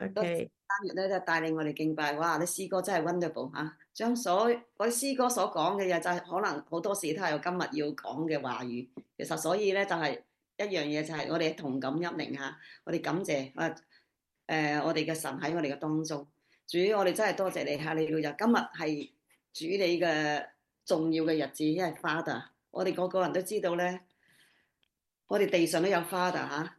OK， 3月咧就帶領我哋敬拜，哇！啲詩歌真係 wonderful 嚇，將所嗰啲詩歌所講嘅嘢就係可能好多時都係我今日要講嘅話語。其實所以咧就係一樣嘢，就係我哋同感一靈嚇，我哋感謝我哋嘅神喺我哋嘅當中。主，我哋真係多謝你嚇，你就今日係主你嘅重要嘅日子，因為 Father，我哋個個人都知道咧，我哋地上都有 Father 嚇。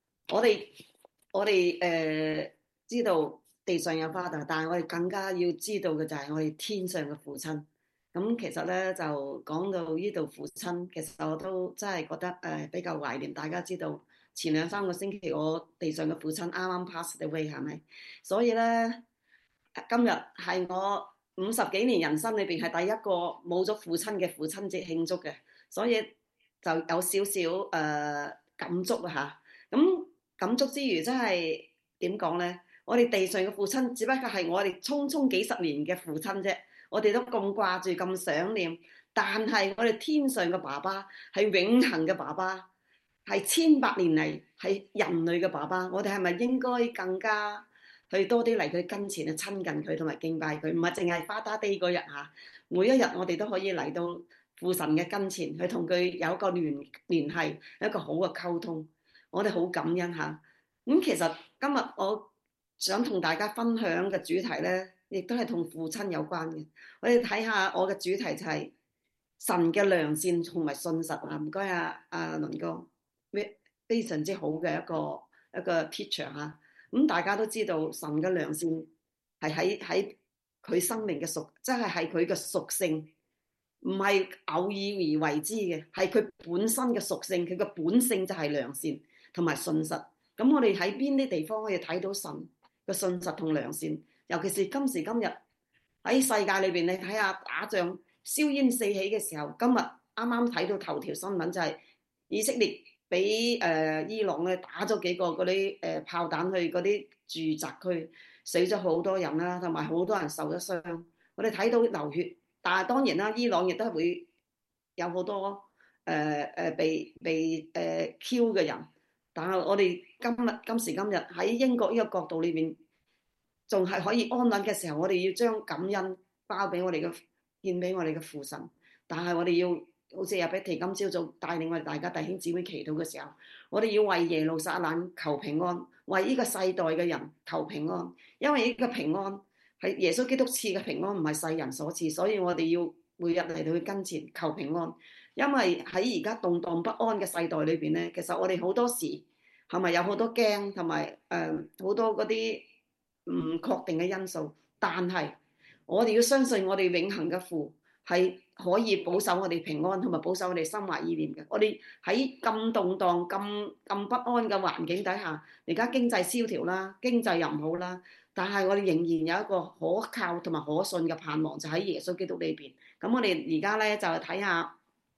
我哋知道地上有 Father，但係我哋更加要知道嘅就係我哋天上嘅父親。咁其實咧就講到呢度父親，其實我都真係覺得比較懷念。大家知道前2、3個星期我地上嘅父親啱啱 pass away 係咪？所以咧今日係我50幾年人生裏邊係第一個冇咗父親嘅父親節慶祝嘅，所以就有少少感觸啊嚇。咁感觸之餘，真係點講呢？我哋地上嘅父親，只不過係我哋匆匆幾十年嘅父親啫。我哋都咁掛住、咁想念，但係我哋天上嘅爸爸係永恆嘅爸爸，係千百年嚟係人類嘅爸爸。我哋係咪應該更加去多啲嚟佢跟前去親近佢同埋敬拜佢？唔係淨係Father Day嗰日嚇，每一日我哋都可以嚟到父神嘅跟前，去同佢有一個聯繫，一個好嘅溝通。我哋好感恩嚇。其實今日我想同大家分享嘅主題呢，亦都係同父親有關嘅。我哋睇下我嘅主題就係神嘅良善同埋信實啊！唔該阿倫哥，非常之好嘅一個 teacher 嚇。大家都知道神嘅良善係喺佢生命嘅屬，即係佢嘅屬性，唔係偶爾而為之嘅，係佢本身嘅屬性，佢嘅本性就係良善同埋信實。咁我哋喺邊啲地方可以睇到神嘅信實同良善？尤其是今時今日喺世界裏邊，你睇下打仗硝煙四起嘅時候，今日啱啱睇到頭條新聞就係以色列俾伊朗咧打咗幾個嗰啲炮彈去嗰啲住宅區，死咗好多人啦，同埋好多人受咗傷。我哋睇到流血，但係當然啦，伊朗亦都係會有好多被 Q 嘅人。但係我哋今時今日喺英國呢個角度裏邊，仲係可以安穩嘅時候，我哋要將感恩包俾我哋嘅獻俾我哋嘅父神。但係我哋要好似阿 Betty 今朝早帶領我哋大家弟兄姊妹祈禱嘅時候，我哋要為耶路撒冷求平安，為呢個世代嘅人求平安，因為呢個平安係耶穌基督賜嘅平安，唔係世人所賜，所以我哋要每日嚟到佢跟前求平安。因為喺而家動盪不安嘅世代裏邊咧，其實我哋好多時係咪有好多驚同埋好多嗰啲唔確定嘅因素？但係我哋要相信我哋永恆嘅父係可以保守我哋平安，同埋保守我哋心懷意念嘅。我哋喺咁動盪、咁不安嘅環境底下，而家經濟蕭條啦，經濟又唔好啦，但係我哋仍然有一個可靠同埋可信嘅盼望，就喺耶穌基督裏邊。咁我哋而家咧就睇下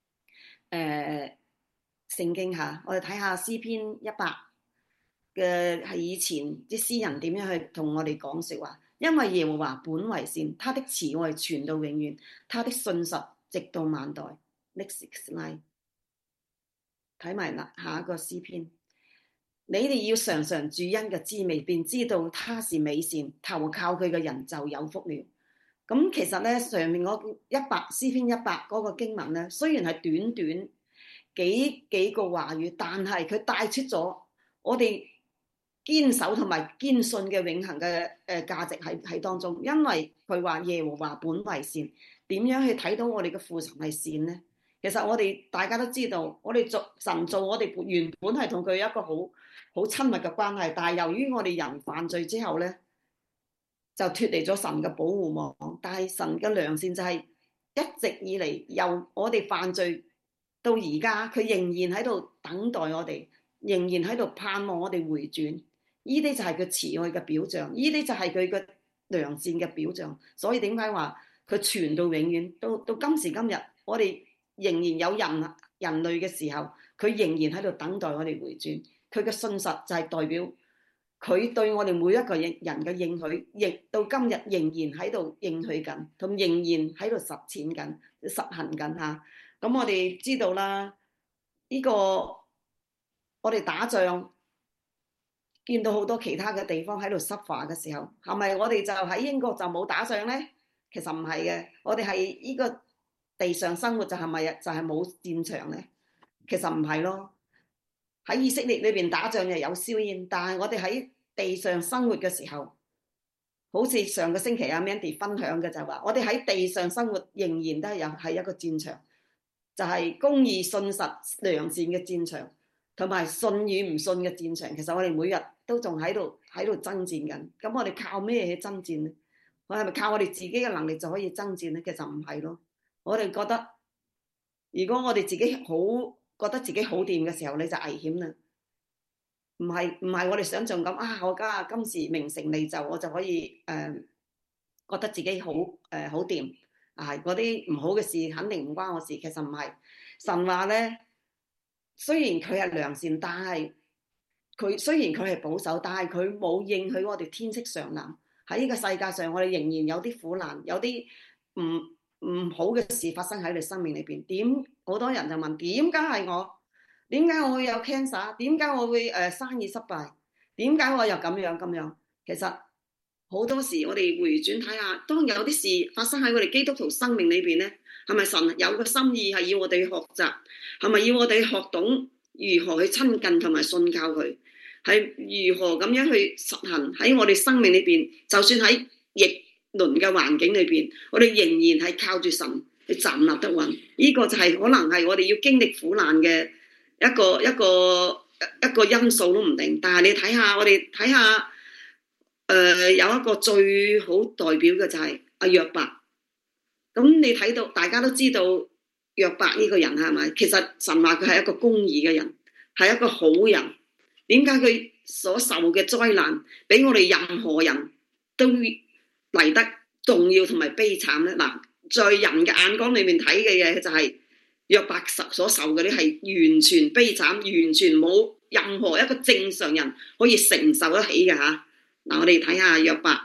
聖經嚇，我哋睇下詩篇100嘅係以前啲詩人點樣去同我哋講説話。因為耶和華本為善，他的慈愛傳到永遠，他的信實直到萬代。Next slide，睇埋啦，下一個詩篇。你哋要嘗嘗主恩嘅滋味，便知道他是美善，投靠佢嘅人就有福了。咁其實咧，上面嗰詩篇100嗰個經文咧，雖然係短短幾個話語，但係佢帶出咗我哋堅守同埋堅信嘅永恆嘅價值喺當中。因為佢話耶和華本為善，點樣去睇到我哋嘅父神係善呢？其實我哋大家都知道，我哋神做我哋原本係同佢有一個好親密嘅關係，但係由於我哋人犯罪之後咧，就脫離咗神嘅保護網。但係神嘅良善就係一直以嚟由我哋犯罪到而家，佢仍然喺度等待我哋，仍然喺度盼望我哋回轉。呢啲就係佢慈愛嘅表象，呢啲就係佢嘅良善嘅表象。所以點解話佢傳到永遠，到今時今日，我哋仍然有人類嘅時候，佢仍然喺度等待我哋回轉。佢嘅信實就係代表佢對我哋每一個人嘅應許，亦到今日仍然喺度應許緊，同仍然喺度實踐緊、實行緊嚇。咁我哋知道啦，呢個我哋打仗見到好多其他嘅地方喺度suffer嘅時候，係咪我哋就喺英國就冇打仗呢？其實唔係嘅，我哋係呢個地上生活就係咪就係冇戰場呢？其實唔係咯。喺以色列裏邊打仗就有硝煙，但係我哋喺地上生活嘅時候，好似上個星期阿 Mandy 分享嘅就係話，我哋喺地上生活仍然都係一個戰場，就係公義、信實、良善嘅戰場，同埋信與唔信嘅戰場。其實我哋每日都仲喺度爭戰緊。咁我哋靠咩去爭戰呢？我係咪靠我哋自己嘅能力就可以爭戰呢？其實唔係咯。我哋覺得，如果我哋自己覺得自己好掂嘅時候，你就危險啦。唔係我哋想象咁啊！我家今時名成利就，我就可以覺得自己好好掂啊！嗰啲唔好嘅事肯定唔關我事。其實唔係。神話咧，雖然佢係良善，但係佢雖然佢係保守，但係佢冇應許我哋天色常藍。喺呢個世界上，我哋仍然有啲苦難，有啲唔好嘅事發生喺你生命裏邊。好多人就問點解係我？點解我會有 cancer？ 點解我會生意失敗？點解我又咁樣？其實好多時我哋回轉睇下，當有啲事發生喺我哋基督徒生命裏邊咧，係咪神有個心意係要我哋學習？係咪要我哋學懂如何去親近同埋信靠佢？係如何咁樣去實行喺我哋生命裏邊？就算喺逆輪嘅環境裏邊，我哋仍然係靠住神去站立得穩。呢個就係可能係我哋要經歷苦難嘅一個因素都唔定。但係你睇下，我哋睇下有一個最好代表嘅就係阿約伯。咁你睇到大家都知道約伯呢個人係咪？其實神話佢係一個公義嘅人，係一個好人。點解佢所受嘅災難比我哋任何人都嚟得重要同埋悲慘咧？嗱，在人嘅眼光裏面睇嘅嘢就係約伯所受嘅啲係完全悲慘，完全冇任何一個正常人可以承受得起嘅嚇。嗱，我哋睇下約伯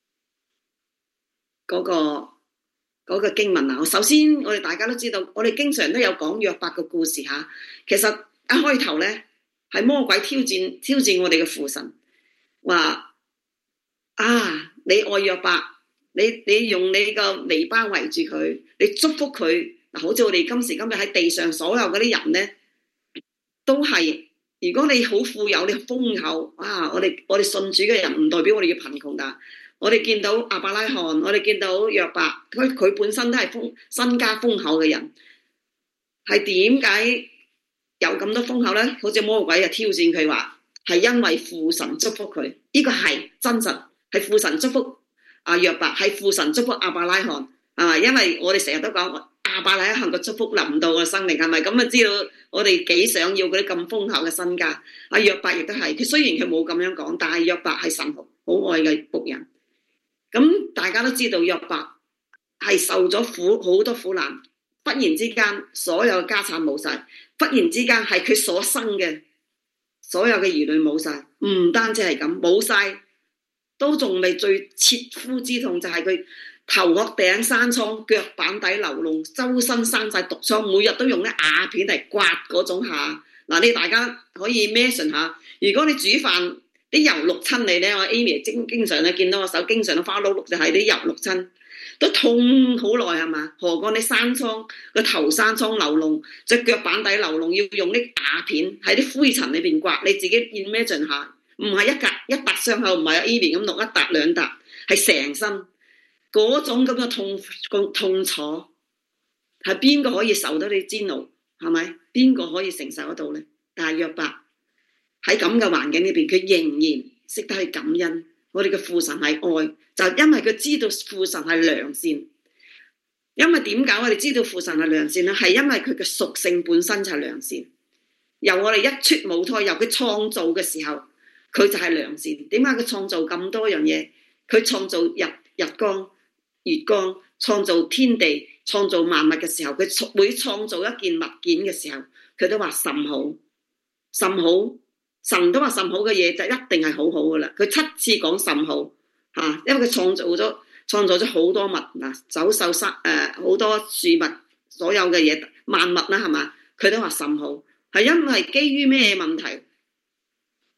嗰個經文啊。首先我哋大家都知道，我哋經常都有講約伯嘅故事嚇。其實一開頭咧，係魔鬼挑戰我哋嘅父神，話啊，你愛約伯，你用你個籬笆圍住佢，你祝福佢。嗱，好似我哋今時今日喺地上所有嗰啲人咧，都係如果你好富有，你豐厚啊，我哋信主嘅人唔代表我哋要貧窮㗎。我哋見到亞伯拉罕，我哋見到約伯，佢本身都係身家豐厚嘅人，係點解有咁多豐厚咧？好似魔鬼啊挑戰佢話，係因為父神祝福佢。呢個係真實，係父神祝福約伯，係父神祝福亞伯拉罕，係咪？因為我哋成日都講亞伯拉罕個祝福臨到我生命，係咪？咁啊知道我哋幾想要嗰啲咁豐厚嘅身家。約伯亦都係，佢雖然佢冇咁樣講，但係約伯係神好愛嘅僕人。咁大家都知道約伯係受咗好多苦難，忽然之間所有家產冇晒，忽然之間係佢所生嘅所有嘅兒女冇晒。唔單止係咁，冇晒都仲未最切膚之痛，就係佢頭殼頂生瘡，腳板底流膿，周身生晒毒瘡，每日都用啲瓦片嚟刮嗰種下。嗱，你大家可以 imagine 下，如果你煮飯啲油淥親你咧，我 Amy 經常咧見到我手經常都花碌碌，就係啲油淥親，都痛好耐係嘛？何況你生瘡，個頭生瘡流膿，隻腳板底流膿，要用啲瓦片喺啲灰塵裏邊刮，你自己 imagine 下，唔係一笪傷口，唔係 Amy 咁淥一笪兩笪，係成身嗰種咁嘅痛楚，係邊個可以受到你煎熬？係咪？邊個可以承受得到咧？但係約伯喺咁嘅環境裏邊，佢仍然識得去感恩。我哋嘅父神係愛，就因為佢知道父神係良善。因為點解我哋知道父神係良善咧？係因為佢嘅屬性本身就係良善。由我哋一出母胎，由佢創造嘅時候，佢就係良善。點解佢創造咁多樣嘢？佢創造日光、月光，創造天地，創造萬物嘅時候，佢每創造一件物件嘅時候，佢都話甚好，甚好。神都話甚好嘅嘢就一定係好好噶啦。佢7次講甚好嚇，因為佢創造咗好多物嗱，走獸生好多樹物，所有嘅嘢萬物啦係嘛，佢都話甚好，係因為基於咩問題？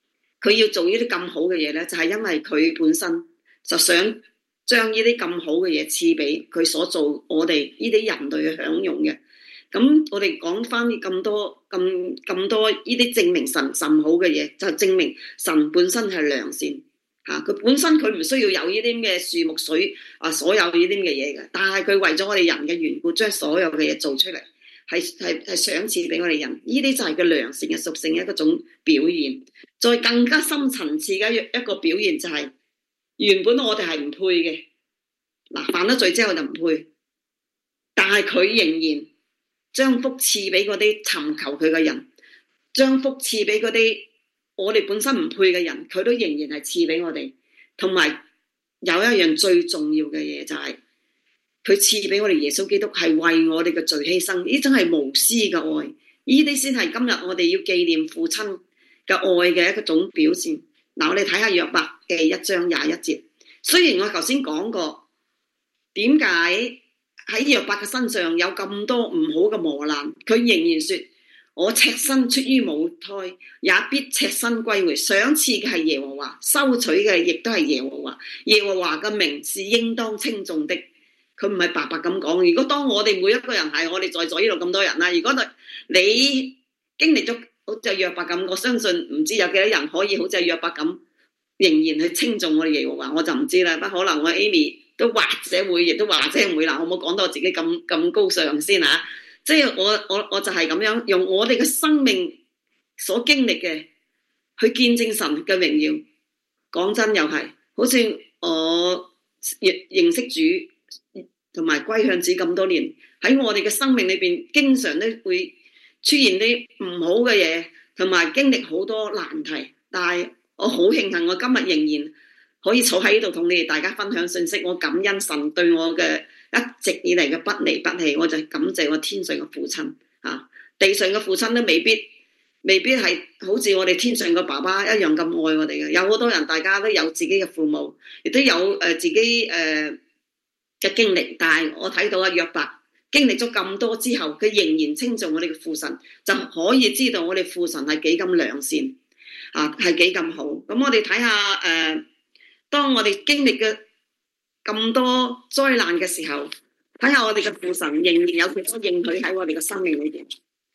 佢要做呢啲咁好嘅嘢咧，就係因為佢本身就想將呢啲咁好嘅嘢賜俾佢所做我哋呢啲人類去享用嘅。咁我哋講翻咁多呢啲證明神好嘅嘢，就證明神本身係良善嚇。佢本身佢唔需要有呢啲嘅樹木水啊，所有呢啲嘅嘢嘅，但係佢為咗我哋人嘅緣故，將所有嘅嘢做出嚟，係賞賜俾我哋人。呢啲就係佢良善嘅屬性嘅一種表現。再更加深層次嘅一個表現就係，原本我哋係唔配嘅，嗱，犯咗罪之後就唔配，但係佢仍然將福賜俾嗰啲尋求佢嘅人，將福賜俾嗰啲我哋本身唔配嘅人，佢都仍然係賜俾我哋。同埋有一樣最重要嘅嘢就係，佢賜俾我哋耶穌基督係為我哋嘅罪犧牲，呢種係無私嘅愛，呢啲先係今日我哋要紀念父親嘅愛嘅一種表現。嗱，我哋睇下約伯嘅1章21節。雖然我頭先講過，點解喺約伯嘅身上有咁多唔好嘅磨難，佢仍然說：我赤身出於母胎，也必赤身歸回。賞賜嘅係耶和華，收取嘅亦都係耶和華。耶和華嘅名是應當稱頌的。佢唔係白白咁講。如果當我哋每一個人係我哋在座呢度咁多人啦，如果你經歷咗好似約伯咁，我相信唔知有幾多人可以好似約伯咁，仍然去稱頌我哋耶和華，我就唔知啦。不可能我 Amy 都或者會，亦都或者唔會啦。我冇講到我自己咁高尚先嚇。即係我就係咁樣用我哋嘅生命所經歷嘅去見證神嘅榮耀。講真又係，好似我認識主同埋歸向主咁多年，喺我哋嘅生命裏邊，經常都會出現啲唔好嘅嘢，同埋經歷好多難題。但係我好慶幸，我今日仍然可以坐喺呢度同你哋大家分享信息。我感恩神對我嘅一直以嚟嘅不離不棄，我就感謝我天上嘅父親啊！地上嘅父親都未必係好似我哋天上嘅爸爸一樣咁愛我哋嘅。有好多人，大家都有自己嘅父母，亦都有自己嘅經歷。但係我睇到約伯經歷咗咁多之後，佢仍然稱頌我哋嘅父神，就可以知道我哋父神係幾咁良善啊，係幾咁好。咁我哋睇下當我哋經歷嘅咁多災難嘅時候，睇下我哋嘅父神仍然有幾多應許喺我哋嘅生命裏邊。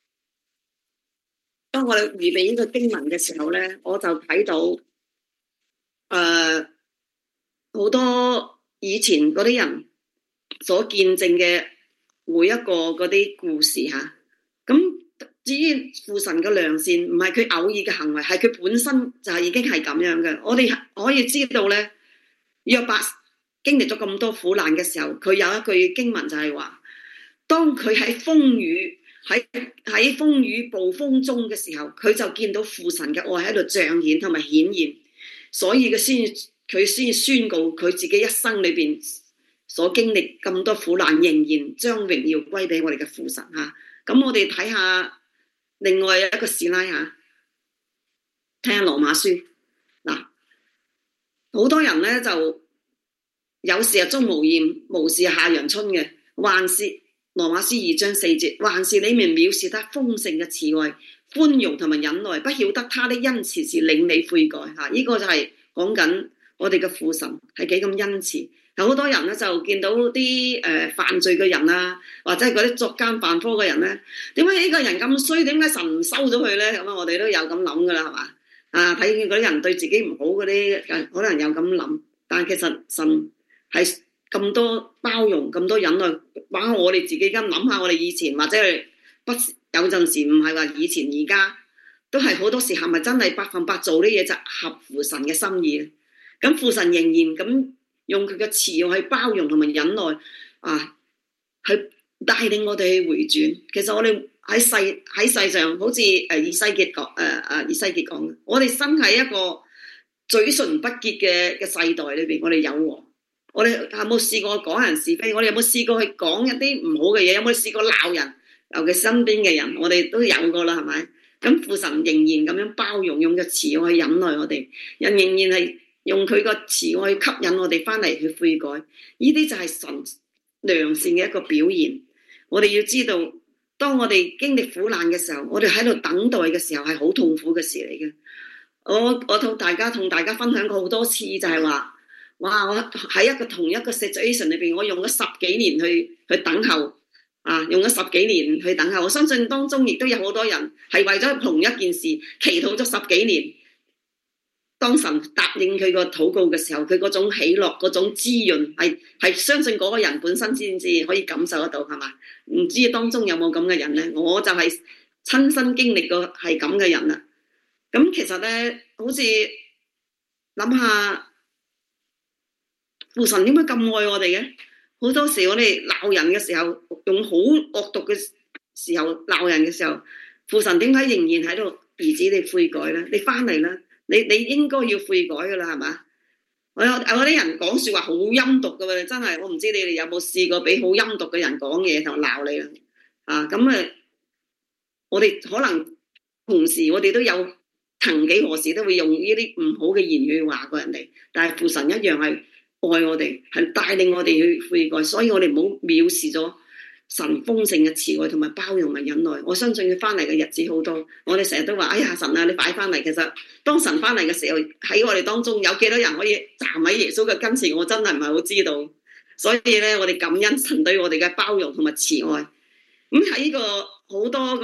當我哋預備呢個經文嘅時候咧，我就睇到好多以前嗰啲人所見證嘅每一個嗰啲故事嚇。咁至於父神嘅良善，唔係佢偶爾嘅行為，係佢本身就係已經係咁樣嘅。我哋可以知道咧，約伯經歷咗咁多苦難嘅時候，佢有一句經文就係話，當佢喺風雨暴風中嘅時候，佢就見到父神嘅愛喺度彰顯同埋顯現，所以佢先宣告佢自己一生裏邊所經歷咁多苦難，仍然將榮耀歸俾我哋嘅父神嚇。咁我哋睇下另外一個示拉嚇，聽下羅馬書嗱，好多人咧就有時日中無艷，無事夏陽春嘅，還是羅馬書2章4節，還是你們藐視他豐盛嘅慈愛、寬容同埋忍耐，不曉得他的恩慈是領你悔改嚇。呢個就係講緊我哋嘅父神係幾咁恩慈。有好多人咧就見到啲犯罪嘅人啊，或者係嗰啲作奸犯科嘅人咧，點解呢個人咁衰？點解神唔收咗佢咧？咁啊，我哋都有咁諗噶啦，係嘛？啊，睇見嗰啲人對自己唔好嗰啲，可能有咁諗，但其實神係咁多包容，咁多忍耐，把我哋自己咁諗下，我哋以前或者係不有陣時唔係話以前，而家都係好多時係咪真係100%做啲嘢就合乎神嘅心意咧？咁父神仍然咁用佢嘅慈愛去包容同埋忍耐啊，去帶領我哋去回轉。其實我哋喺世上，好似以西結講，我哋生喺一個嘴唇不潔嘅世代裏邊，我哋有禍。我哋有冇試過講人是非？我哋有冇試過去講一啲唔好嘅嘢？有冇試過鬧人？尤其身邊嘅人，我哋都有過啦，係咪？咁父神仍然咁樣包容，用嘅慈愛去忍耐我哋，人仍然係用佢個慈愛去吸引我哋翻嚟去悔改。呢啲就係神良善嘅一個表現。我哋要知道，當我哋經歷苦難嘅時候，我哋喺度等待嘅時候係好痛苦嘅事嚟嘅。 我同大家分享過好多次，就係話，哇！我喺同一個 situation 裏邊，我用咗十幾年去等候，用咗十幾年去等候。我相信當中亦都有好多人係為咗同一件事祈禱咗十幾年。當神答應佢個禱告嘅時候，佢嗰種喜樂、嗰種滋潤，係相信嗰個人本身先至可以感受得到，係嘛？唔知當中有冇咁嘅人咧？我就係親身經歷過係咁嘅人啦。咁其實咧，好似諗下父神點解咁愛我哋嘅？好多時我哋鬧人嘅時候，用好惡毒嘅時候鬧人嘅時候，父神點解仍然喺度？兒子，你悔改啦，你翻嚟啦，你應該要悔改噶啦，係嘛？我啲人講說話好陰毒噶喎，真係，我唔知你哋有冇試過俾好陰毒嘅人講嘢同鬧你啦？咁我哋可能同時我哋都有曾幾何時都會用呢啲唔好嘅言語話過人哋，但係父神一樣係愛我哋，係帶領我哋去悔改，所以我哋唔好藐視咗神豐盛嘅慈愛同埋包容同埋忍耐。我相信佢翻嚟嘅日子好多，我哋成日都話：哎呀，神啊，你快翻嚟！其實當神翻嚟嘅時候，喺我哋當中有幾多人可以站喺耶穌嘅跟前，我真係唔係好知道。所以咧，我哋感恩神對我哋嘅包容同埋慈愛。咁喺呢個好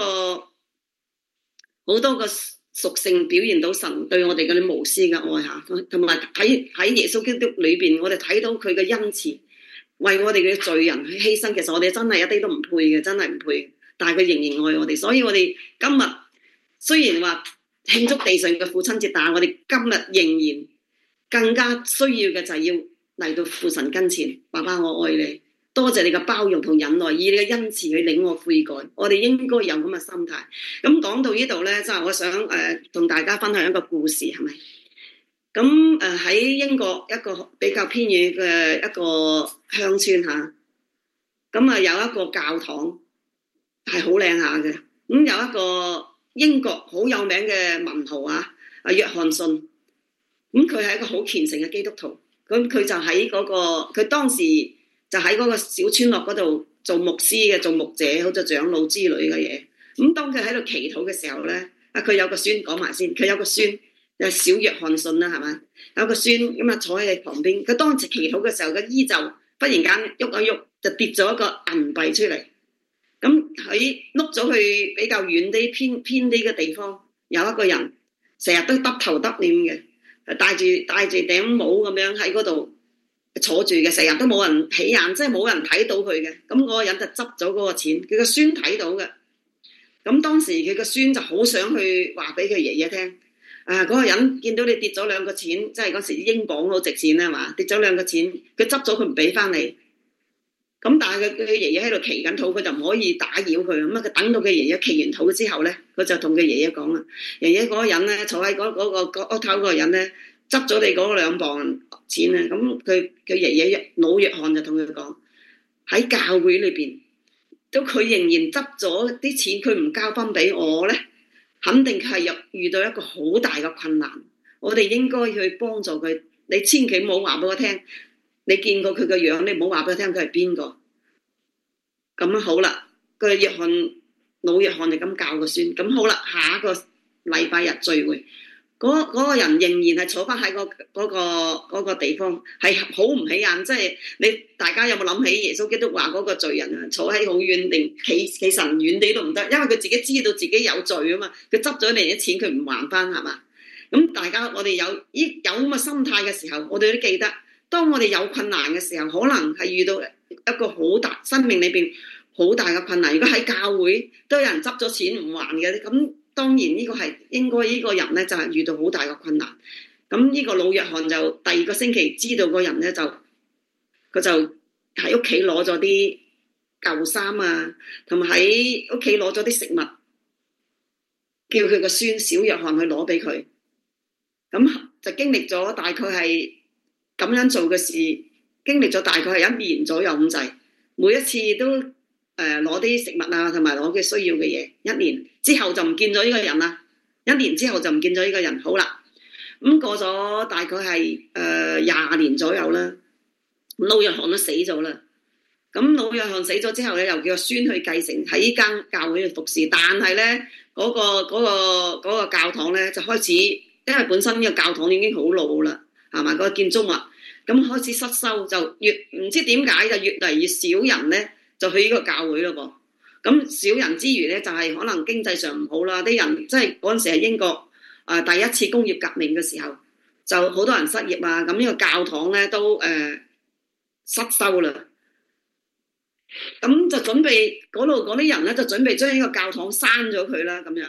多個屬性表現到神對我哋嗰啲無私嘅愛下，同埋喺耶穌基督裏邊，我哋睇到佢嘅恩慈，為我哋嘅罪人去犧牲。其實我哋真係一啲都唔配嘅，真係唔配。但係佢仍然愛我哋，所以我哋今日雖然話慶祝地上嘅父親節，但係我哋今日仍然更加需要嘅就係要嚟到父神跟前，爸爸我愛你，多謝你嘅包容同忍耐，以你嘅恩慈去領我悔改。我哋應該有咁嘅心態。咁講到呢度咧，真係我想同大家分享一個故事，係咪？咁喺英國一個比較偏遠嘅一個鄉村嚇，咁有一個教堂係好靚下嘅。咁有一個英國好有名嘅文豪約翰遜，咁佢係一個好虔誠嘅基督徒。咁佢就喺嗰個，佢當時就喺嗰個小村落嗰度做牧師嘅，做牧者，好似長老之類嘅嘢。咁當佢喺度祈禱嘅時候咧，佢有個孫，講埋先，佢有個孫。小約翰遜啦，係咪？有個孫咁坐喺佢旁邊。佢當時祈禱嘅時候，個衣袖忽然間喐一喐，就跌咗一個銀幣出嚟。咁佢碌咗去比較遠啲、偏啲嘅地方，有一個人成日都耷頭耷臉嘅，戴住頂帽咁樣喺嗰度坐住嘅，成日都冇人起眼，即係冇人睇到佢嘅。咁嗰個人就執咗嗰個錢，佢個孫睇到嘅。咁當時佢個孫就好想去話俾佢爺爺聽。嗰個人見到你跌咗兩個錢，即係嗰時英鎊好值錢啦嘛，跌咗兩個錢，佢執咗佢唔俾翻你。咁但係佢爺爺喺度祈緊禱，佢就唔可以打擾佢。咁佢等到佢爺爺祈完禱之後咧，佢就同佢爺爺講啦：爺爺，嗰個人咧坐喺嗰個屋頭嗰個人咧，執咗你嗰2磅錢咧。咁佢爺爺老約翰就同佢講：喺教會裏邊，都佢仍然執咗啲錢，佢唔交翻俾我咧，肯定係遇到一個好大嘅困難，我哋應該去幫助佢。你千祈唔好話俾我聽，你見過佢個樣，你唔好話俾我聽佢係邊個。咁好啦，個老約翰就咁教個孫。咁好啦，下一個禮拜日聚會，嗰個人仍然係坐翻喺嗰個地方，係好唔起眼。即係大家有冇諗起耶穌基督話嗰個罪人啊，坐喺好遠定企神遠啲都唔得，因為佢自己知道自己有罪啊嘛，佢執咗你啲錢佢唔還翻，係嘛？咁大家我哋有咁嘅心態嘅時候，我哋都記得，當我哋有困難嘅時候，可能係遇到一個好大生命裏邊好大嘅困難。如果喺教會都有人執咗錢唔還嘅，咁當然呢個係應該呢個人咧就係遇到好大嘅困難。咁呢個老約翰就第2個星期知道個人咧佢就喺屋企攞咗啲舊衫啊，同埋喺屋企攞咗啲食物，叫佢個孫小約翰去攞俾佢。咁就經歷咗大概係咁樣做嘅事，經歷咗大概係1年左右咁滯。每一次都攞啲食物啊，同埋攞嘅需要嘅嘢。1年之後就唔見咗呢個人啦。1年之後就唔見咗呢個人。好啦，咁過咗大概係20年左右啦。老約翰都死咗啦。咁老約翰死咗之後咧，又叫個孫去繼承喺呢間教會去服侍。但係咧嗰個教堂咧就開始因為本身呢個教堂已經好老啦，係嘛，個建築物咁開始失修，就越唔知點解就越嚟越少人咧就去呢個教會咯噃。咁少人之餘咧，就係可能經濟上唔好啦，啲人即係嗰陣時係英國第一次工業革命嘅時候，就好多人失業啊，咁呢個教堂咧都失修啦。咁就準備嗰度嗰啲人咧，就準備將呢個教堂刪咗佢啦，咁樣。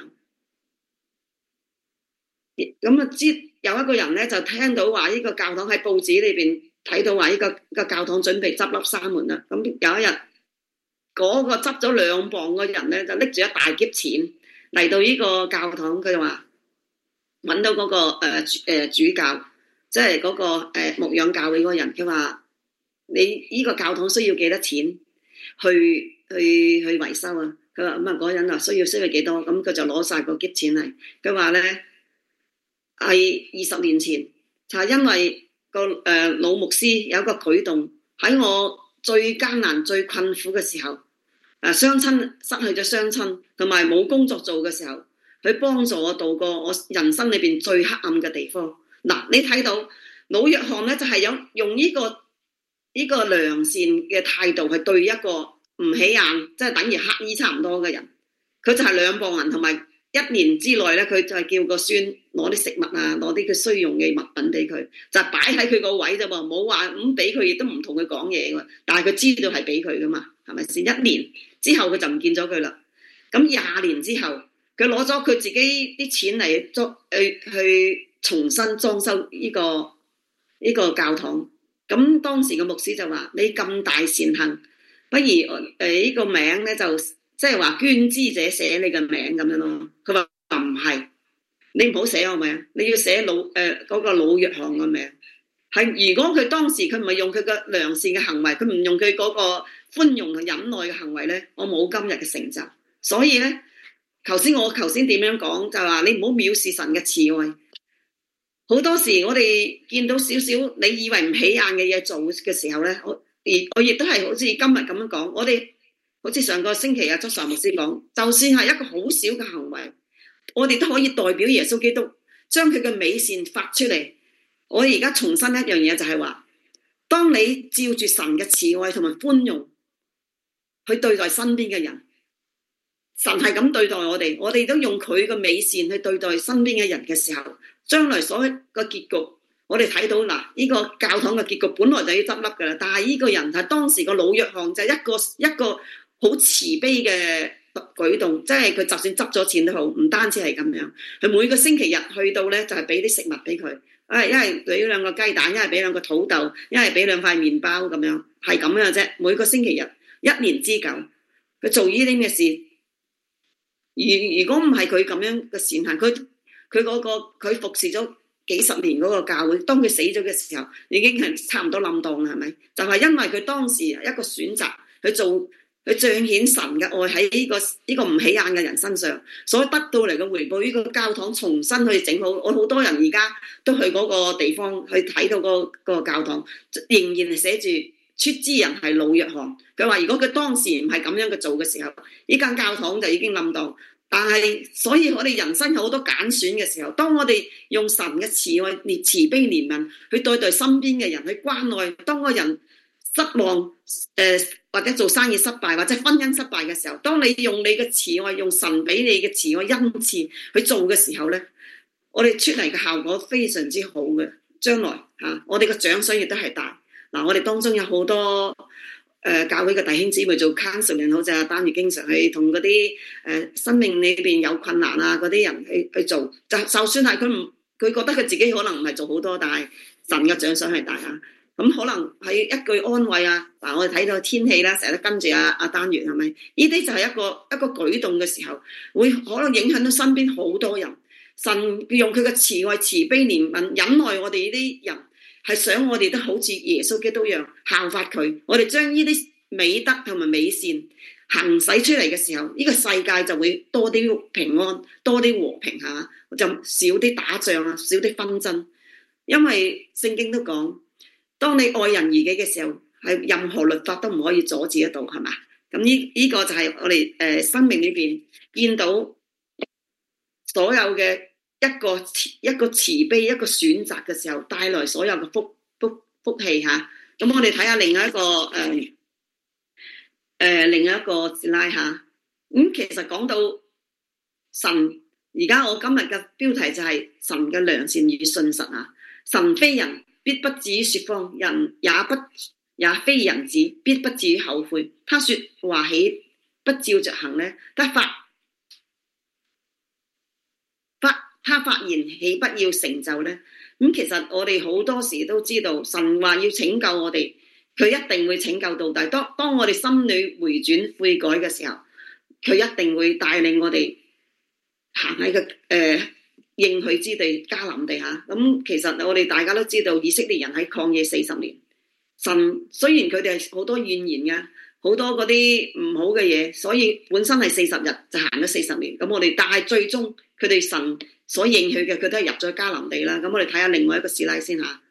咁啊，知有一個人咧就聽到話呢個教堂喺報紙裏邊睇到話呢個教堂準備執笠閂門啦。咁有一日，嗰個執咗2磅嘅人咧就拎住一大篋錢嚟到呢個教堂，佢就話揾到嗰個主教，即係嗰個牧養教會嗰個人，佢話你呢個教堂需要幾多錢去維修啊？佢話咁啊，嗰人話需要幾多，咁佢就攞晒個篋錢嚟。佢話咧係20年前就係因為個老牧師有一個舉動，喺我最艱難最困苦嘅時候，雙親失去咗雙親同埋冇工作做嘅時候，佢幫助我度過我人生裏邊最黑暗嘅地方。嗱，你睇到老約翰咧就係用呢個良善嘅態度去對一個唔起眼，即係等於乞兒差唔多嘅人，佢就係2磅銀，同埋1年之內咧，佢就係叫個孫攞啲食物啊，攞啲佢需用嘅物品俾佢，就擺喺佢個位啫喎，冇話咁俾佢，亦都唔同佢講嘢喎。但係佢知道係俾佢噶嘛，係咪先？1年之後佢就唔見咗佢啦。咁20年之後，佢攞咗佢自己啲錢嚟去重新裝修呢個教堂。咁當時個牧師就話：你咁大善行，不如呢個名咧就即係話捐資者寫你嘅名咁樣咯。佢話唔係，你唔好寫我名，你要寫嗰個老約翰嘅名。係如果佢當時佢唔係用佢嘅良善嘅行為，佢唔用佢嗰個寬容同忍耐嘅行為咧，我冇今日嘅成就。所以咧，頭先點樣講就話你唔好藐視神嘅慈愛。好多時我哋見到少少你以為唔起眼嘅嘢做嘅時候咧，我亦都係好似今日咁樣講，我哋好似上個星期周常牧師講，就算係一個好小嘅行為，我哋都可以代表耶穌基督將佢嘅美善發出嚟。我而家重申一樣嘢就係話，當你照住神嘅慈愛同埋寬容去對待身邊嘅人，神係咁對待我哋都用佢嘅美善去對待身邊嘅人嘅時候，將來所有個結局，我哋睇到嗱，呢個教堂嘅結局本來就要執笠噶啦，但係呢個人係當時個老約翰就係一個好慈悲嘅舉動，即係佢就算執咗錢都好，唔單止係咁樣，佢每個星期日去到咧就係俾啲食物俾佢，一係俾2個雞蛋，一係俾2個土豆，一係俾2塊麵包咁樣，係咁樣啫。每個星期日1年之久，佢做呢啲嘅事。如果唔係佢咁樣嘅善行，佢服侍咗幾十年嗰個教會，當佢死咗嘅時候，已經係差唔多冧檔啦，係咪？就係因為佢當時一個選擇去彰顯神嘅愛喺呢個唔起眼嘅人身上，所得到嚟嘅回報，呢個教堂重新去整好。我好多人而家都去嗰個地方去睇到嗰個教堂，仍然係寫住出資人係老約翰。佢話如果佢當時唔係咁樣嘅做嘅時候，呢間教堂就已經冧檔。但係所以我哋人生有好多揀選嘅時候，當我哋用神嘅慈愛、慈悲憐憫去對待身邊嘅人，去關愛，當個人失望或者做生意失敗或者婚姻失敗嘅時候，當你用你嘅慈愛，用神俾你嘅慈愛恩賜去做嘅時候咧，我哋出嚟嘅效果非常之好嘅。將來我哋嘅獎賞亦都係大。我哋當中有好多教會嘅弟兄姊妹做 counseling， 好似阿丹月經常去同嗰啲生命裏邊有困難啊嗰啲人去做，就算係佢覺得佢自己可能唔係做好多，但係神嘅獎賞係大啊。咁可能係一句安慰啊。我哋睇到天氣啦，成日都跟住阿丹月係咪？呢啲就係一個舉動嘅時候，會可能影響到身邊好多人。神用佢嘅慈愛、慈悲、憐憫、忍耐我哋呢啲人。係想我哋都好似耶穌基督一樣效法佢，我哋將呢啲美德同埋美善行使出嚟嘅時候，呢個世界就會多啲平安，多啲和平下，就少啲打仗啊，少啲紛爭。因為聖經都講，當你愛人如己嘅時候，係任何律法都唔可以阻止得到，係嘛？咁呢個就係我哋生命裏邊見到所有嘅一個慈悲一個選擇嘅時候帶來所有嘅福氣嚇。咁我哋睇下另外一個另一個字拉下。其實講到神，而家我今日嘅標題就係神嘅良善與信實啊。神非人，必不至於說謊；人也非人子，必不至於後悔。他說話豈不照着行呢？他發言豈不要成就呢？其實我哋好多時都知道，神話要拯救我哋，佢一定會拯救到底。當我哋心裏回轉悔改嘅時候，佢一定會帶領我哋行喺個應許之地迦南地下。其實我哋大家都知道，以色列人喺曠野40年，神雖然佢哋係好多怨言嘅，好多嗰啲唔好嘅嘢，所以本身係40日就行咗40年。但係最終佢哋神所應許嘅，佢都係入咗迦南地啦。咁我哋睇下另外一個示拉先嚇。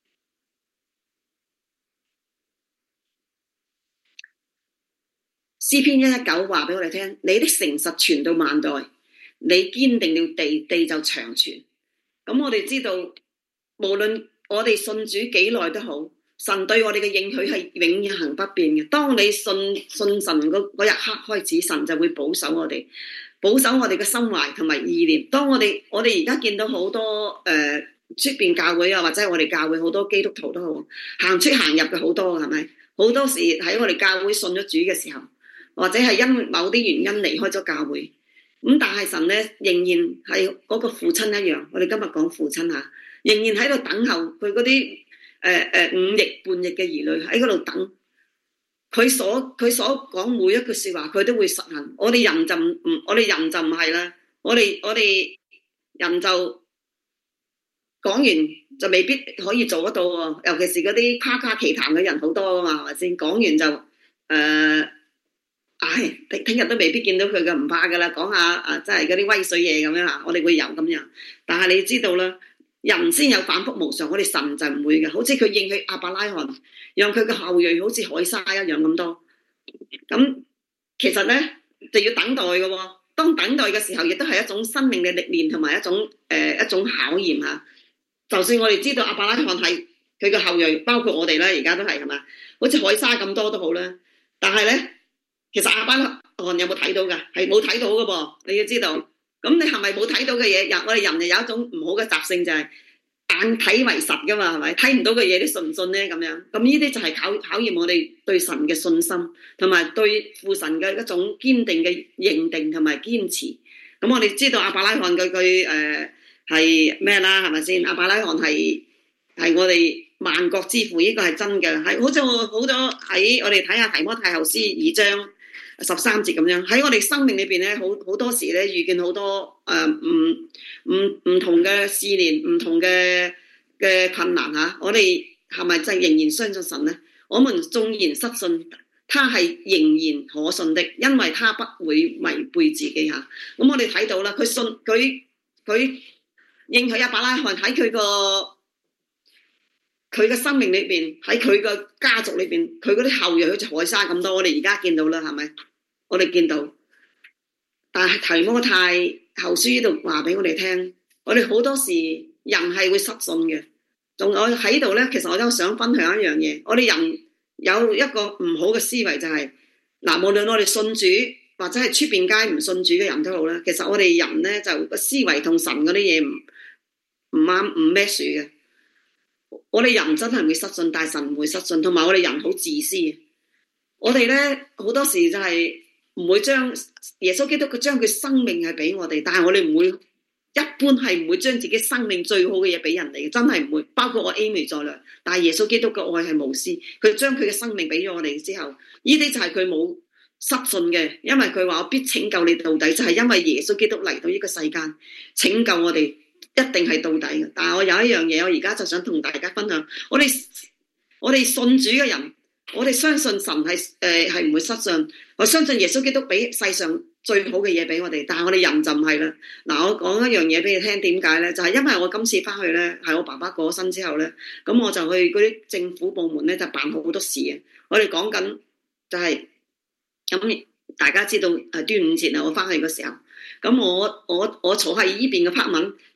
詩篇119話俾我哋聽：你的誠實傳到萬代，你堅定了地，地就長存。咁我哋知道，無論我哋信主幾耐都好，神對我哋嘅應許係永恆不變嘅。當你信神嗰日刻開始，神就會保守我哋嘅心懷同埋意念。當我哋而家見到好多出邊教會啊，或者係我哋教會好多基督徒都好行出行入嘅好多，係咪？好多時喺我哋教會信咗主嘅時候，或者係因某啲原因離開咗教會，但係神咧仍然係嗰個父親一樣。我哋今日講父親嚇，仍然喺度等候佢嗰啲忤逆叛逆嘅兒女喺嗰度等。佢所講每一句説話，佢都會實行。我哋人就唔係啦。我哋人就講完就未必可以做得到喎。尤其是嗰啲誇誇其談嘅人好多啊嘛，係咪先？講完就聽日都未必見到佢嘅，唔怕噶啦。講下真係嗰啲威水嘢咁樣嚇，我哋會有咁樣。但係你知道啦，人先有反覆無常，我哋神就唔會嘅。好似佢應許亞伯拉罕，讓佢嘅後裔好似海沙一樣咁多。咁其實咧就要等待嘅喎。當等待嘅時候，亦都係一種生命嘅歷練同埋一種考驗嚇。就算我哋知道亞伯拉罕係佢嘅後裔，包括我哋啦，而家都係嘛，好似海沙咁多都好啦。但係咧，其實亞伯拉罕有冇睇到㗎？係冇睇到嘅噃，你要知道。咁你係咪冇睇到嘅嘢？我哋人就有一種唔好嘅習性，就係眼睇為實㗎嘛，係咪？睇唔到嘅嘢，你信唔信咧？咁樣，咁呢啲就係考驗我哋對神嘅信心，同埋對父神嘅一種堅定嘅認定同埋堅持。咁我哋知道亞伯拉罕佢係咩啦？係咪先？亞伯拉罕係我哋萬國之父，呢個係真嘅。係好似好多喺我哋睇下提摩太後書2章13節咁樣，喺我哋生命裏邊咧，好多時咧遇見好多唔同嘅試煉，唔同嘅困難嚇。我哋係咪真係仍然相信神咧？我們縱然失信，他係仍然可信的，因為他不會違背自己嚇。咁我哋睇到啦，佢應許亞伯拉罕喺佢嘅生命裏邊，喺佢嘅家族裏邊，佢嗰啲後裔好似海沙咁多。我哋而家見到啦，係咪？我哋見到，但係提摩太後書呢度話俾我哋聽，我哋好多時人係會失信嘅。仲我喺度咧，其實我都想分享一樣嘢。我哋人有一個唔好嘅思維，就係嗱，無論我哋信主或者係出邊街唔信主嘅人都好啦。其實我哋人咧就個思維同神嗰啲嘢唔啱唔 match 嘅。我哋人真係會失信，但係神唔會失信，同埋我哋人好自私。我哋咧好多時就係唔會將耶穌基督佢將佢生命係俾我哋，但係我哋唔會，一般係唔會將自己生命最好嘅嘢俾人哋嘅，真係唔會。包括我 Amy 在內，但係耶穌基督嘅愛係無私，佢將佢嘅生命俾咗我哋之後，呢啲就係佢冇失信嘅，因為佢話我必拯救你到底，就係因為耶穌基督嚟到呢個世間拯救我哋，一定係到底嘅。但係我有一樣嘢，我而家就想同大家分享，我哋信主嘅人，我哋相信神係唔會失信，我相信耶穌基督俾世上最好嘅嘢俾我哋，但係我哋人就唔係啦。嗱，我講一樣嘢俾你聽，點解咧？就係因為我今次翻去咧，係我爸爸過咗身之後咧，咁我就去嗰啲政府部門咧，就辦好多事嘅。我哋講緊就係咁，大家知道端午節啊，我翻去嘅時候，咁我坐喺呢邊嘅 apartment，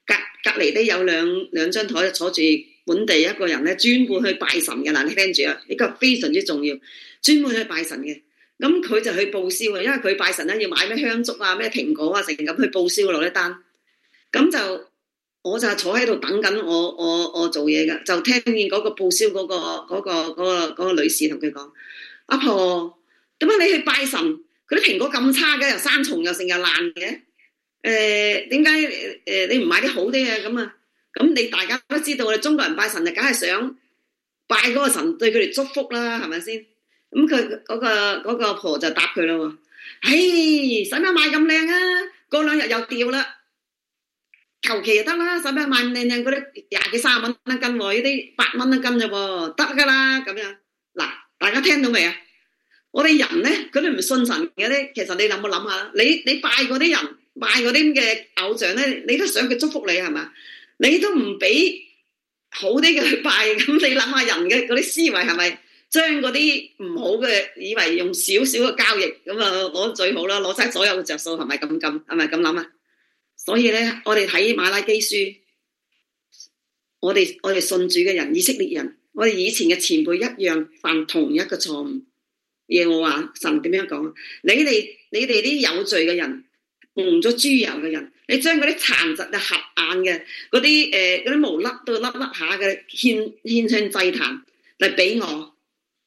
隔離都有兩張台坐住本地一個人咧，專門去拜神嘅。嗱，你聽住啊，呢個非常之重要，專門去拜神嘅。咁佢就去報銷啊，因為佢拜神咧要買咩香燭啊、咩蘋果啊，成咁去報銷落一單。咁就我就坐喺度等緊我做嘢㗎，就聽見嗰個報銷嗰個女士同佢講：阿婆，點解你去拜神？佢啲蘋果咁差嘅，又生蟲又成日爛嘅。點解你唔買啲好啲嘅咁啊？咁你大家都知道，我哋中國人拜神就梗係想拜嗰個神對佢哋祝福啦，係咪先？咁佢嗰個婆就答佢啦喎：唉，使乜買咁靚啊？過兩日又掉啦，求其就得啦，使乜買咁靚嗰啲20幾30蚊一斤喎？呢啲8蚊一斤啫喎，得㗎啦咁樣。嗱，大家聽到未啊？我哋人咧，佢都唔信神嘅咧。其實你有冇諗下？你拜嗰啲人，拜嗰啲嘅偶像咧，你都想佢祝福你係嘛？你都唔俾好啲嘅去拜，咁你諗下人嘅嗰啲思維係咪將嗰啲唔好嘅以為用少少嘅交易咁啊攞最好啦，攞晒所有嘅着數，係咪咁諗啊？所以咧，我哋睇馬拉基書，我哋信主嘅人，以色列人，我哋以前嘅前輩一樣犯同一個錯誤。耶和華神點樣講？你哋啲有罪嘅人，蒙咗豬油嘅人，你將嗰啲殘疾嘅瞎眼嘅嗰啲毛甩到甩下嘅獻上祭壇嚟俾我，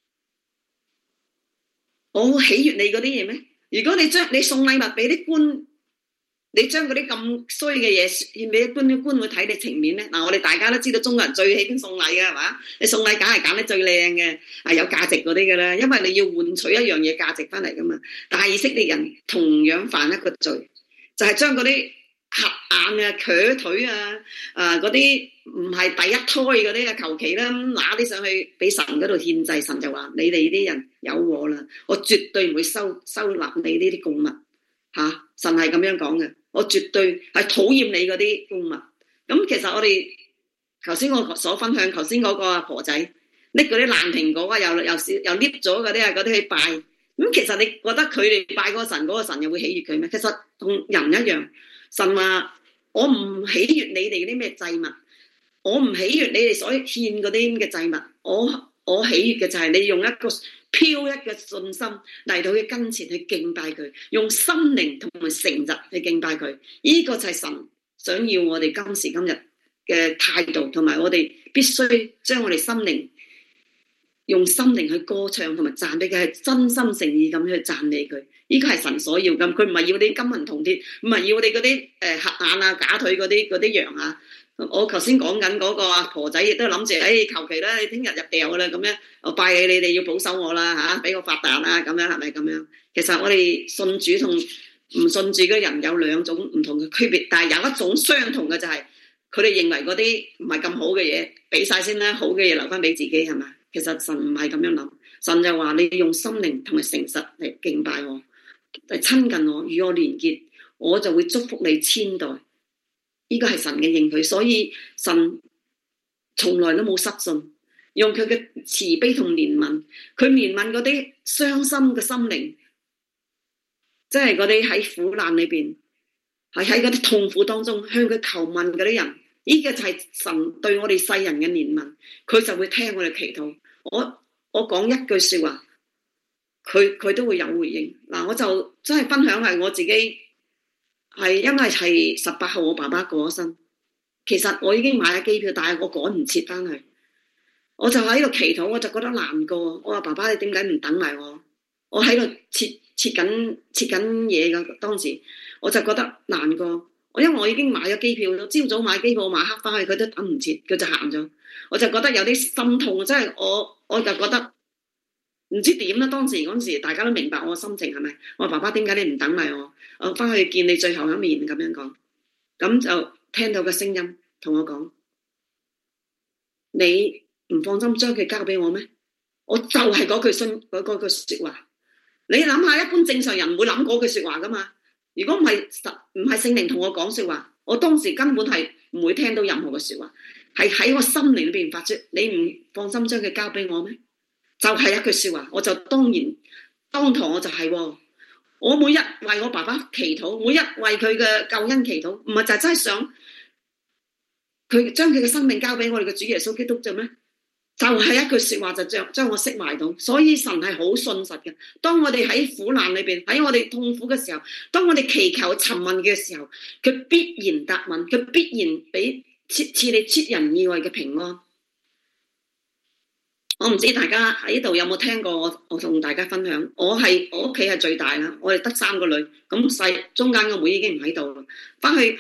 我好喜悅你嗰啲嘢咩？如果你送禮物俾啲官，你將嗰啲咁衰嘅嘢獻俾啲官會睇你情面咩？嗱，我哋大家都知道中國人最喜歡送禮嘅係嘛？你送禮梗係揀得最靚嘅，有價值嗰啲嘅啦，因為你要換取一樣嘢價值翻嚟噶嘛。但係以色列人同樣犯一個罪，就係將嗰啲瞎眼啊、瘸腿啊、嗰啲唔係第一胎嗰啲啊，求其啦拿啲上去俾神嗰度獻祭，神就話：你哋啲人有禍啦，我絕對唔會收納你呢啲供物。神係咁樣講嘅，我絕對係討厭你嗰啲供物。咁其實我哋頭先我所分享，頭先嗰個阿婆仔拎嗰啲爛蘋果啊，又搣咗嗰啲去拜。咁其實你覺得佢哋拜嗰個神又會喜悅佢咩？其實同人一樣，神話我唔喜悅你哋嗰啲咩祭物，我唔喜悅你哋所獻嗰啲嘅祭物，我喜悅嘅就係你用一個飄逸嘅信心嚟到佢跟前去敬拜佢，用心靈同埋誠實去敬拜佢。呢個就係神想要我哋今時今日嘅態度，同埋我哋必須將我哋心靈用心靈去歌唱同埋讚美佢，係真心誠意咁去讚美佢。呢個係神所要咁，佢唔係要啲金銀銅鐵，唔係要你嗰啲瞎眼啊、假腿嗰啲羊啊。我頭先講緊嗰個阿婆仔亦都諗住，求其啦，你聽日入掉噶啦，咁樣我拜你哋要保守我啦嚇，俾我發達啦，咁樣係咪咁樣？其實我哋信主同唔信主嘅人有兩種唔同嘅區別，但係有一種相同嘅就係佢哋認為嗰啲唔係咁好嘅嘢俾晒先啦，好嘅嘢留翻俾自己係嘛？其實神唔係咁樣諗，神就話你用心靈同埋誠實嚟敬拜我，嚟親近我，與我連結，我就會祝福你千代。呢個係神嘅應許，所以神從來都冇失信，用佢嘅慈悲同憐憫，佢憐憫嗰啲傷心嘅心靈，即係嗰啲喺苦難裏邊，係喺嗰啲痛苦當中向佢求問嗰啲人，呢個就係神對我哋世人嘅憐憫，佢就會聽我哋祈禱。我講一句說話，佢都會有回應。嗱，我就真係分享係我自己。係因為係18號我爸爸過咗身，其實我已經買咗機票，但係我趕唔切翻去，我就喺度祈禱，我就覺得難過。我話爸爸，你點解唔等埋我？我喺度切緊嘢㗎，當時我就覺得難過。因為我已經買咗機票，朝早買機票，我晚黑翻去，佢都等唔切，佢就行咗，我就覺得有啲心痛，真係我就覺得唔知點啦。當時嗰時大家都明白我心情係咪？我話爸爸，點解你唔等埋我？我翻去見你最後一面咁樣講，咁就聽到個聲音同我講：你唔放心將佢交俾我咩？我就係嗰句說話。你諗下，一般正常人唔會諗嗰句說話噶嘛。如果唔係聖靈同我講說話，我當時根本係唔會聽到任何嘅說話，係喺我心靈裏邊發出。你唔放心將佢交俾我咩？就係一句說話，我就當堂我就係我每日為我爸爸祈禱，每日為佢嘅救恩祈禱，唔係就真係想佢將佢嘅生命交俾我哋嘅主耶穌基督啫咩？就係一句說話就將我釋懷到，所以神係好信實嘅。當我哋喺苦難裏邊，喺我哋痛苦嘅時候，當我哋祈求尋問嘅時候，佢必然答問，佢必然俾賜你出人意外嘅平安。我唔知大家喺度有冇聽過我同大家分享，我屋企係最大啦，我哋得3個女，咁中間個妹已經唔喺度啦，翻去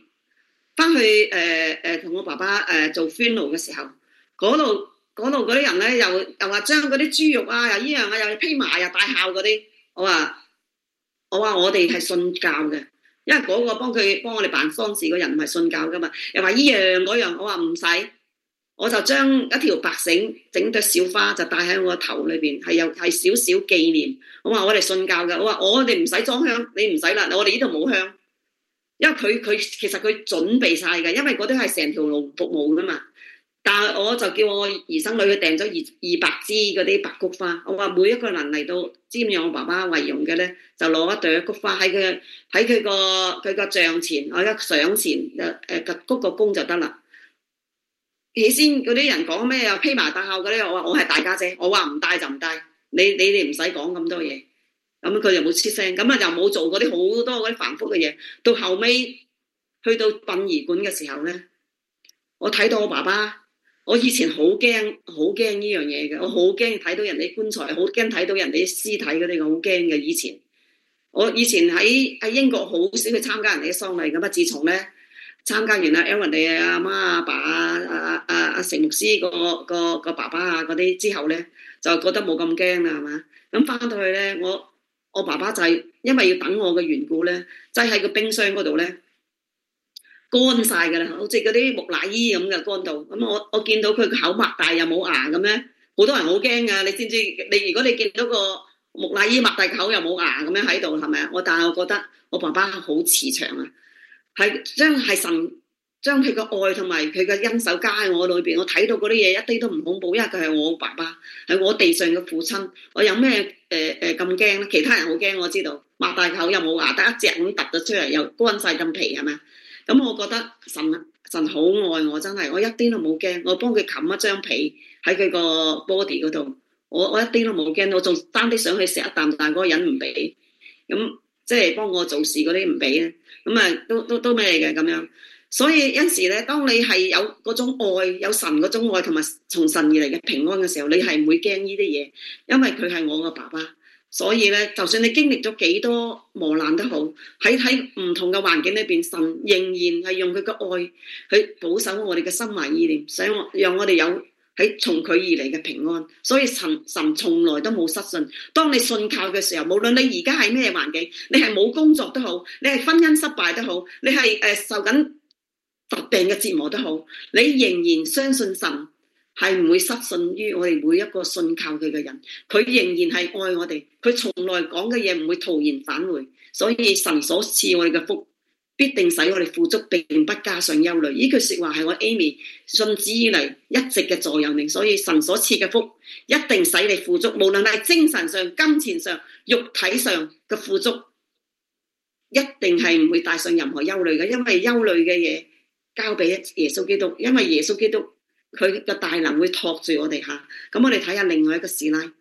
同我爸爸做 funeral 嘅時候，嗰度嗰啲人咧又話將嗰啲豬肉啊，又依樣啊，又披麻又戴孝嗰啲，我話我哋係信教嘅，因為嗰個幫我哋辦喪事嘅人唔係信教噶嘛，又話依樣嗰樣，我話唔使，我就將一條白繩整朵小花就戴喺我個頭裏邊，係少少紀念。我話我哋信教嘅，我話我哋唔使裝香，你唔使啦，我哋呢度冇香，因為佢其實佢準備晒嘅，因為嗰啲係成條龍服務噶嘛。但係我就叫我兒生女去訂咗200支嗰啲白菊花，我話每一個人嚟到瞻仰我爸爸遺容嘅咧，就攞一朵菊花喺佢個像前，我一上前鞠個躬就得啦。起先嗰啲人講咩又披麻戴孝嗰啲，我話我係大家姐，我話唔戴就唔戴，你哋唔使講咁多嘢。咁佢又冇出聲，咁啊又冇做嗰啲好多嗰啲繁複嘅嘢。到後尾去到殯儀館嘅時候咧，我睇到我爸爸。我以前好驚呢樣嘢嘅，我好驚睇到人哋棺材，好驚睇到人哋屍體嗰啲，我好驚嘅。我以前喺英國好少去參加人哋嘅喪禮咁啊。自從咧參加完Aaron 哋阿媽阿爸阿成牧師個爸爸啊嗰啲之後咧，就覺得冇咁驚啦，係嘛？咁翻到去咧，我爸爸就係因為要等我嘅緣故咧，就喺個冰箱嗰度咧。乾晒噶啦，好似嗰啲木乃伊咁嘅乾到。咁我見到佢個口擘大又冇牙咁咧，好多人好驚噶。你知唔知？如果你見到個木乃伊擘大口又冇牙咁樣喺度，係咪啊？但係我覺得我爸爸好慈祥啊，係神將佢個愛同埋佢嘅恩手加喺我裏邊。我睇到嗰啲嘢一啲都唔恐怖，因為佢係我爸爸，係我地上嘅父親。我有咩咁驚咧？其他人好驚，我知道擘大口又冇牙，得一隻咁突咗出嚟，又乾晒咁皮，係咪？咁我覺得神好愛我，真係我一啲都冇驚。我幫佢冚一張被喺佢個 body 嗰度，我一啲都冇驚。我仲爭啲想去食一啖，但係嗰個人唔俾，咁即係幫我做事嗰啲唔俾咧。咁啊都咩嘅咁樣。所以有時咧，當你係有嗰種愛，有神嗰種愛同埋從神而嚟嘅平安嘅時候，你係唔會驚呢啲嘢，因為佢係我個爸爸。所以咧，就算你經歷咗幾多磨難都好，喺唔同嘅環境裏邊，神仍然係用佢嘅愛去保守我哋嘅心懷意念，想讓我哋有喺從佢而嚟嘅平安。所以神從來都冇失信。當你信靠嘅時候，無論你而家係咩環境，你係冇工作都好，你係婚姻失敗都好，你係受緊疾病嘅折磨都好，你仍然相信神係唔會失信於我哋每一個信靠佢嘅人，佢仍然係愛我哋，佢從來講嘅嘢唔會徒然返回，所以神所賜我哋嘅福必定使我哋富足，並不加上憂慮。呢句說話係我 Amy 信主以嚟一直嘅座右銘，所以神所賜嘅福一定使你富足，無論係精神上、金錢上、肉體上嘅富足，一定係唔會帶上任何憂慮嘅，因為憂慮嘅嘢交俾耶穌基督，因為耶穌基督佢嘅大能會托住我哋吓。咁我哋睇下另外一個示拉，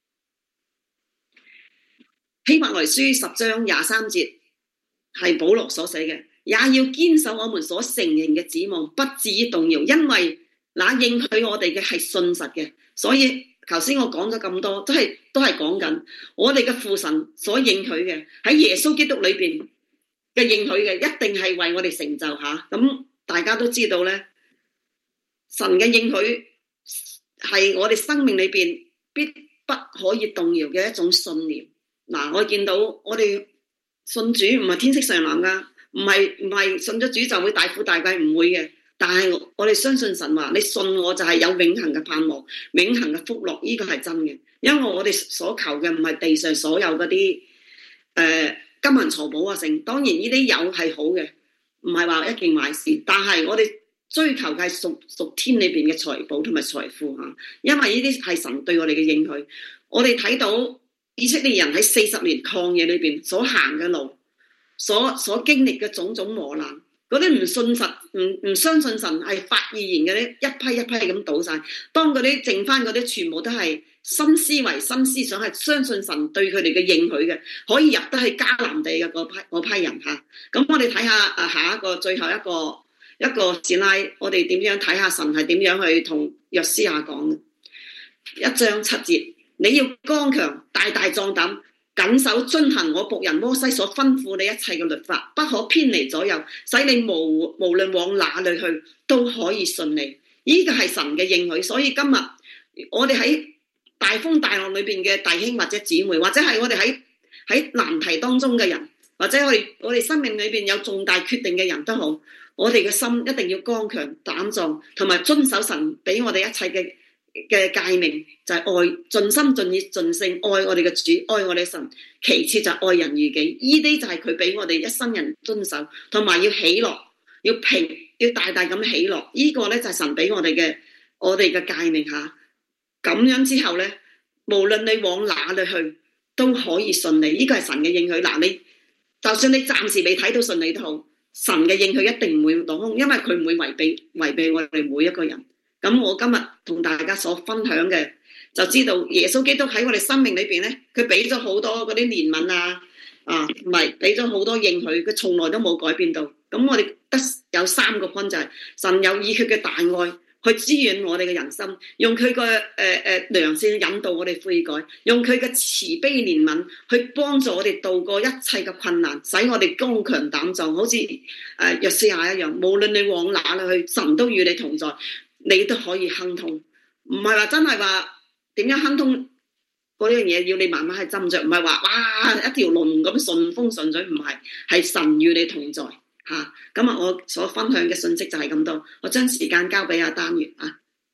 希伯來書10章23節係保羅所寫嘅，也要堅守我們所承認嘅指望，不至於動搖，因為那應許我哋嘅係信實嘅。所以頭先我講咗咁多，都係講緊我哋嘅父神所應許嘅，喺耶穌基督裏邊嘅應許嘅，一定係為我哋成就吓。咁大家都知道咧，神嘅應許係我哋生命裏邊必不可以動搖嘅一種信念。嗱，我見到我哋信主唔係天色常藍噶，唔係信咗主就會大富大貴，唔會嘅。但係我哋相信神話，你信我就係有永恆嘅盼望，永恆嘅福樂，呢個係真嘅。因為我哋所求嘅唔係地上所有嗰啲金銀財寶啊成，當然呢啲有係好嘅，唔係話一件壞事。但係我哋追求嘅係屬天裏邊嘅財寶同埋財富吓，因為呢啲係神對我哋嘅應許。我哋睇到以色列人喺40年曠野裏邊所行嘅路，所經歷嘅種種磨難， 嗰啲唔信神、唔相信神係發預言嘅咧，一批一批咁倒晒。當嗰啲剩翻嗰啲，全部都係新思維、新思想，係相信神對佢哋嘅應許嘅，可以入得去迦南地嘅嗰批人嚇。咁我哋睇下下一個最後一個展拉，我哋點樣睇下神係點樣去同約書亞講嘅？1章7節，你要剛強，大大壯膽，謹守遵行我僕人摩西所吩咐你一切嘅律法，不可偏離左右，使你無論往哪裏去都可以順利。呢個係神嘅應許，所以今日我哋喺大風大浪裏邊嘅弟兄或者姊妹，或者係我哋喺難題當中嘅人，或者我哋生命裏邊有重大決定嘅人都好，我哋嘅心一定要剛強膽壯，同埋遵守神俾我哋一切嘅誡命，就係愛，盡心盡意盡性愛我哋嘅主，愛我哋神。其次就係愛人如己，呢啲就係佢俾我哋一生人遵守，同埋要喜樂，要大大咁喜樂。呢個咧就係神俾我哋嘅誡命吓。咁樣之後咧，無論你往哪裏去都可以順利。呢個係神嘅應許。嗱，你就算你暫時未睇到順利都好，神嘅應許一定唔會落空，因為佢唔會違背我哋每一個人。咁我今日同大家所分享嘅，就知道耶穌基督喺我哋生命裏邊咧，佢俾咗好多嗰啲憐憫同埋俾咗好多應許，佢從來都冇改變到。咁我哋得有3個分，就係神有熱血嘅大愛去滋潤我哋嘅人生，用佢嘅良善引導我哋悔改，用佢嘅慈悲憐憫去幫助我哋度過一切嘅困難，使我哋剛強膽壯，好似約書亞一樣。無論你往哪裏去，神都與你同在。你都可以亨通，唔係話真係話點樣亨通嗰樣嘢，要你慢慢去斟酌，唔係話哇一條龍咁順風順水，唔係，係神與你同在嚇。咁我所分享嘅信息就係咁多，我將時間交俾阿丹月啊。